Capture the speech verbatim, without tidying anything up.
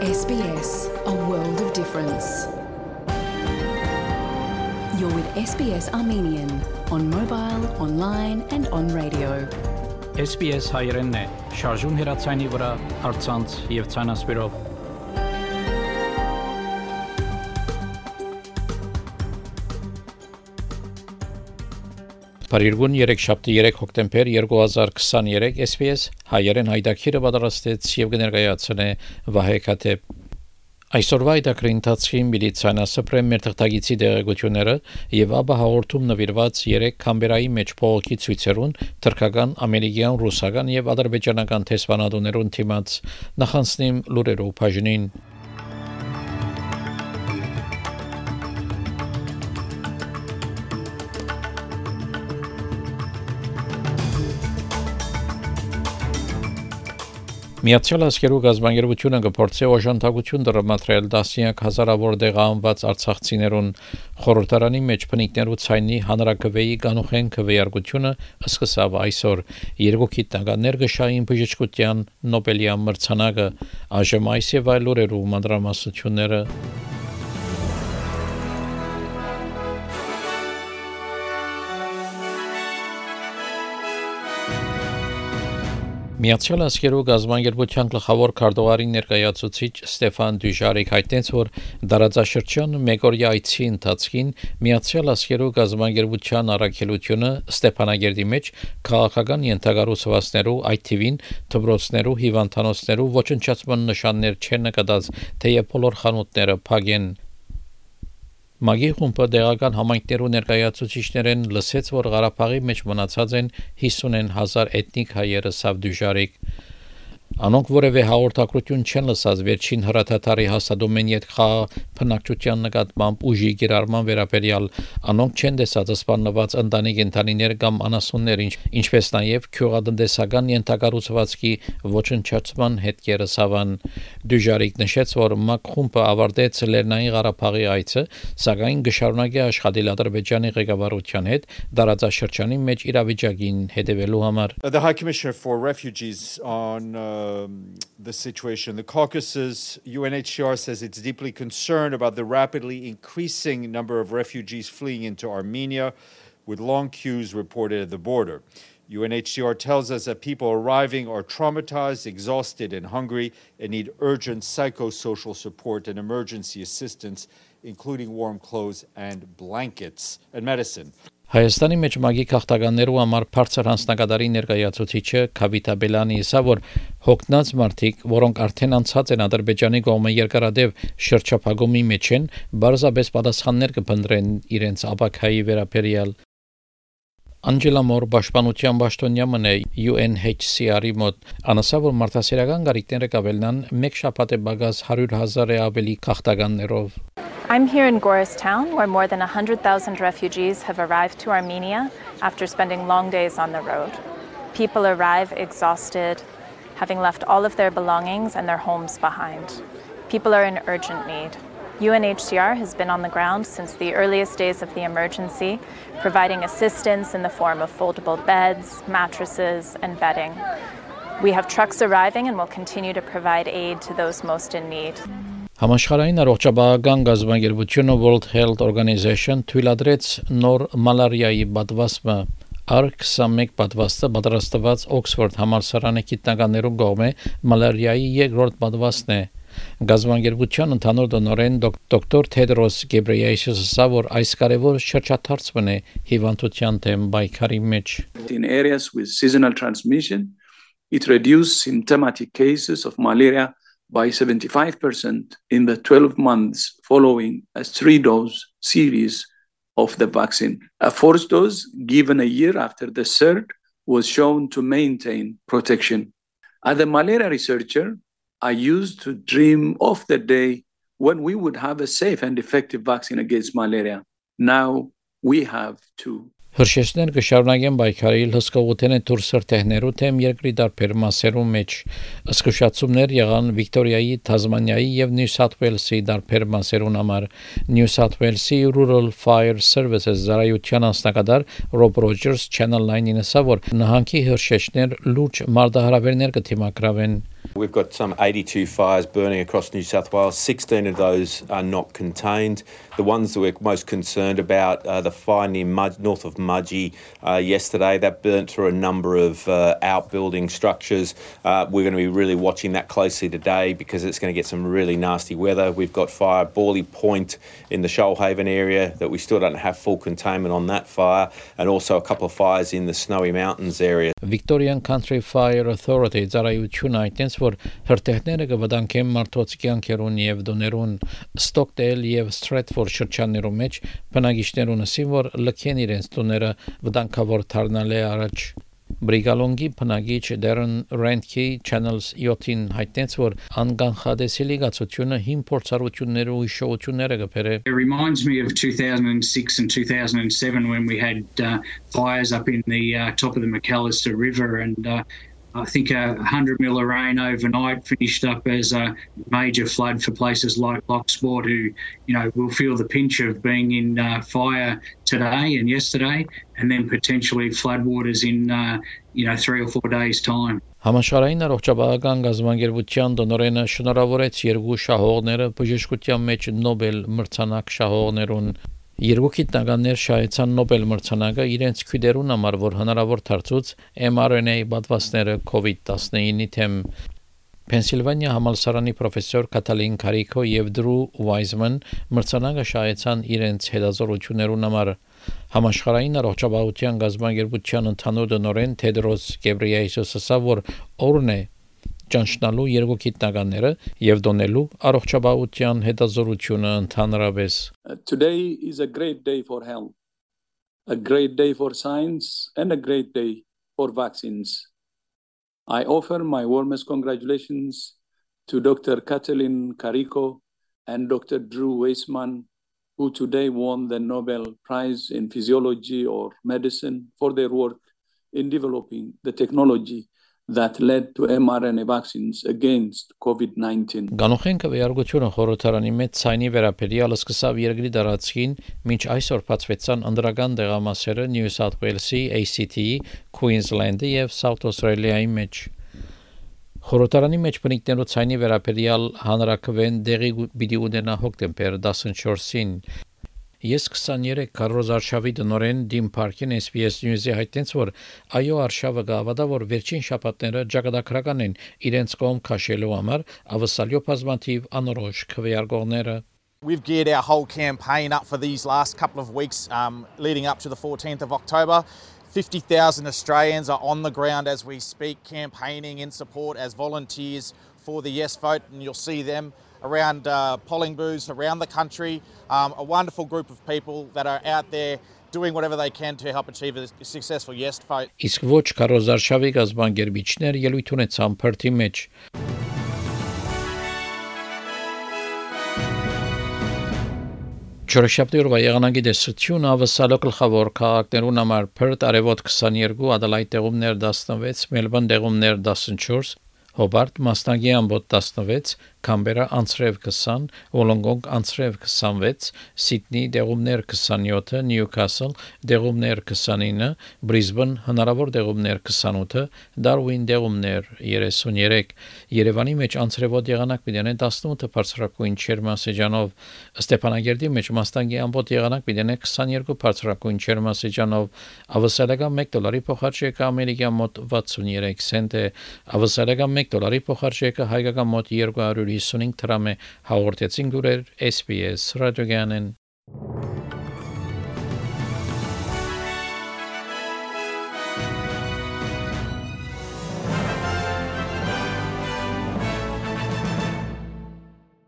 S B S, a world of difference. You're with S B S Armenian on mobile, online and on radio. S B S հայերենն է, շարժուն հեռացայինի վրա, առցանց եւ ցանասպիրով։ Փարիգուն երեքշաբթի երեք հոկտեմբեր երկու հազար քսաներեք S B S հայերեն հայտակիրը պատրաստեց եւ կներկայացնե Վահե Քաթեփ։ Այսօրվա հայտակրի ընթացքին միլիցիան ասպրեմ մեր թղթագիտի դեղեցությունները եւ ապա հաղորդում նվիրված երեք Կամբերայի մեջ փողոքի ցույցերուն թրքական, ամերիկյան, ռուսական եւ ադրբեջանական տեսփանատուներուն թիմած նախանցնիմ լուրերով բաժնին։ Միացյալ Աշխարհի գազբանգերությունը գործե օժանդակություն դրամատրել տասնյակ հազարավոր դեղանված արցախցիներուն խորհրդարանի մեջ բնիկներու ցայնի հանրակրվեի կանուխեն քվեարկությունը սկսավ այսօր երկու գիտնականներ գշային բժշկության Նոբելյան մրցանակը այժմ այս եւ այլ լուրերու մանրամասնությունները Միացյալ Աշխարհի գազբանգերության գլխավոր քարտուղարի ներկայացուցիչ Ստեֆան Դյուժարիկ հայտնեց, որ դարաձաշրջան մեգորյա այցի ընթացքին Միացյալ Աշխարհի գազբանգերության առաքելությունը Ստեփանագերդի մեջ քաղաքական ենթակառուցվածքներու այդ թիվին դպրոցներու հիվանդանոցներու ոչնչացման նշաններ չեն նկատած, թեև բոլոր խանութները փակ են։ Մագի խումբը դեղական համայնքներու ներկայացուցիչներեն լսեց, որ Ղարաբաղի մեջ մնացած են հիսուն հազար էթնիկ հայերը սավ դյուժարիկ։ Անոնք որևէ հաղորդակցություն չեն լսած վերջին հրաթաթարի հաստատում են իդ բնակչության նկատմամբ ուժի գերարման վերաբերյալ, անոնք չեն տեսած սպանված ընտանիք ընտանիներ կամ անասուններ, ինչպես նաև քյուղատնտեսական ենթակառուցվածքի ոչնչացման հետքերը սավան։ Դյուժարիկ նշեց, որ ՄԱԿ խումբը ավարտեց Լեռնային Ղարաբաղի այցը, սակայն գշարունակի աշխատել Ադրբեջանի ղեկավարության հետ դարաձաշրջանի մեջ իրավիճակին հետևելու համար։ The High Commissioner for Refugees on uh, Um, the situation. The Caucasus, U N H C R says it's deeply concerned about the rapidly increasing number of refugees fleeing into Armenia, with long queues reported at the border. U N H C R tells us that people arriving are traumatized, exhausted, and hungry, and need urgent psychosocial support and emergency assistance, including warm clothes and blankets and medicine. Հայաստանի մեջ մագի քաղաքականներու համար բարձր հանձնակատարի ներկայացուցիչը Քավիթա Բելյանի ասա, որ հոգնած մարդիկ, որոնք արդեն անցած են Ադրբեջանի կողմը երկարատև շրջափակումի մեջ են, բարձրապես պատասխաններ կփնտրեն իրենց ապակայի վերաբերյալ։ Անգելա Մոր Պաշտպանության պաշտոնյամն է U N H C R-ի մոտ անասա, որ մարդասիրական գարիկները կավելնան մեկ շաբաթ է բագաս հարյուր հազար ավելի քաղաքականներով։ I'm here in Goristown, where more than one hundred thousand refugees have arrived to Armenia after spending long days on the road. People arrive exhausted, having left all of their belongings and their homes behind. People are in urgent need. U N H C R has been on the ground since the earliest days of the emergency, providing assistance in the form of foldable beds, mattresses, and bedding. We have trucks arriving and will continue to provide aid to those most in need. Համաշխարհային առողջապահական գազբանգերությունը World Health Organization թույլատրեց նոր մալարիայի պատվաստը R twenty-one պատվաստը պատրաստված Օքսֆորդ համալսարանի գիտնականներու կողմէ մալարիայի երկրորդ պատվաստն է։ Գազբանգերության ընդհանուր տնօրեն դոկտոր Թեդրոս Գեբրեյեսուսը ասա, որ այս կարևոր շրջաթարցն է հիվանդության դեմ պայքարի մեջ։ In areas with seasonal transmission, it reduced symptomatic cases of malaria by seventy-five percent in the twelve months following a three-dose series of the vaccine. A fourth dose given a year after the third was shown to maintain protection. As a malaria researcher, I used to dream of the day when we would have a safe and effective vaccine against malaria. Now we have two. Հրշեջներ կշարունակեն պայքարել հսկողութեն դուրս սրտեհներու թեմ երկրի դարբեր մասերու մեջ։ Զսկուշացումներ եղան Վիկտորիայի, Թազմանիայի եւ Նյու Սաութ Ուելսի դարբեր մասերուն համար։ Նյու Սաութ Ուելսի Rural Fire Services զարայության անձնակատար Ռոբ Ռոջերս Channel nine-ին ասա, որ նահանգի հրշեջներ լուրջ մարտահրավերներ կդիմակրավեն։ We've got some eighty-two fires burning across New South Wales. sixteen of those are not contained. The ones that we're most concerned about are the fire near Mud, north of Mudgee uh, yesterday. That burnt through a number of uh, outbuilding structures. Uh, we're going to be really watching that closely today because it's going to get some really nasty weather. We've got fire Borley Point in the Shoalhaven area that we still don't have full containment on that fire, and also a couple of fires in the Snowy Mountains area. Victorian Country Fire Authority ծառայությունը այդտենց որ հրթիռները կվտանգեն մարդոց կյանքերուն եւ դոներուն Stockdale եւ Stratford շրջաններում մեջ բնակիչներուն ասին որ լքեն իրենց տուները վտանգավոր դառնալը առաջ Բրիգալոնգի բնակիչ Darren Rentke Channels seven հայտնեց որ անկանխադեսելի գացությունը հին փորձառությունները ու հիշողությունները կբերե. It reminds me of two thousand six and two thousand seven when we had uh, fires up in the uh, top of the McAllister River, and uh, I think a hundred mil of rain overnight finished up as a major flood for places like Locksport, who, you know, will feel the pinch of being in uh, fire today and yesterday, and then potentially floodwaters in, uh, you know, three or four days' time. Համաշխարհային առողջապահական գազམ་ագերբության դոնորենը շնորհավորեց երկու շահողները բժշկության մեջ Նոբել մրցանակ շահողներուն. Երկու գիտնականներ շահեցան Նոբել մրցանակը իրենց քույրերուն համար, որ հնարավոր դարձուց mRNA պատվաստները COVID nineteen-ի թեմ Pennsylvania համալսարանի պրոֆեսոր Կատալին Կարիկո եւ Դրու Վայզման մրցանակը շահեցան իրենց հետազոտություններուն համար. Համաշխարհային առողջապահության գազམ་ագերբության ընդհանուր դոնորեն Թեդրոս Գեբրեյեսուսը ասավ, որ օրն է ճանչնալու երկու գիտնականները եւ դոնելու առողջապահության հետազոտությունը ընդհանրապես. Today is a great day for health, a great day for science, and a great day for vaccines. I offer my warmest congratulations to Doctor Katalin Kariko and Doctor Drew Weissman, who today won the Nobel Prize in Physiology or Medicine for their work in developing the technology that led to mRNA vaccines against COVID nineteen. Գանոխենկը վերարգությունը խորհրդարանի մեջ ցայնի վերապերյալ սկսավ երկրի դարածքին, մինչ այսօր բացվեցան անդրական դեղամասերը New South Wales-ի, A C T-ի, Queensland-ի եւ South Australia-ի մեջ. Խորհրդարանի մեջ բնիկներու ցայնի վերապերյալ հանրակրվեն դեղի պիտի ունենա հոկտեմբեր fourteenին. Ես twenty-three Կարոզ Արշավի դնորեն Դիմ Փարքին S B S News-ի հայտնեց, որ այո Արշավը գավադա, որ վերջին շաբաթները ճակատագրական են իրենց կողմ քաշելու համար, ավսալյո բազմաթիվ անորոշ քվեարկողները. We've geared our whole campaign up for these last couple of weeks um, leading up to the fourteenth of October. fifty thousand Australians are on the ground as we speak, campaigning in support as volunteers for the Yes vote, and you'll see them around uh, polling booths around the country. Um, a wonderful group of people that are out there doing whatever they can to help achieve a successful Yes vote. Իսկ ոչ Կարոզ Արշավի գազམ་ագերբիչներ ելույթ ունեցան Փրթի մեջ. Չորեքշաբթի օրվա եղանակի դեսությունը ավսալո գլխավոր քաղաքներուն համար Perth արևոտ twenty-two, Adelaide դեղումներ nineteen, Melbourne դեղումներ fourteen, Hobart մասնագի ամբոտ nineteen, Canberra անցրև twenty, Wollongong անցրև twenty-six, Sydney դեղումներ twenty-seven, Newcastle դեղումներ twenty-nine, Brisbane հնարավոր դեղումներ twenty-eight, Darwin դեղումներ thirty-three, Երևանի մեջ անցրևոտ եղանակ պիտի eighteen բարձրակույն ջերմաստիճանով, Ստեփանագերդի մեջ մասնագի ամբոտ եղանակ պիտի twenty-two բարձրակույն ջերմաստիճանով, ավսալական one դոլարի փոխարժեքը ամերիկյան մոտ sixty-three سنت է, ավսալական one դոլարի փոխարժեքը հայկական մոտ two fifty-five դրամ է, հաղորդեցին դուրեր S B S ռադիոգյանեն.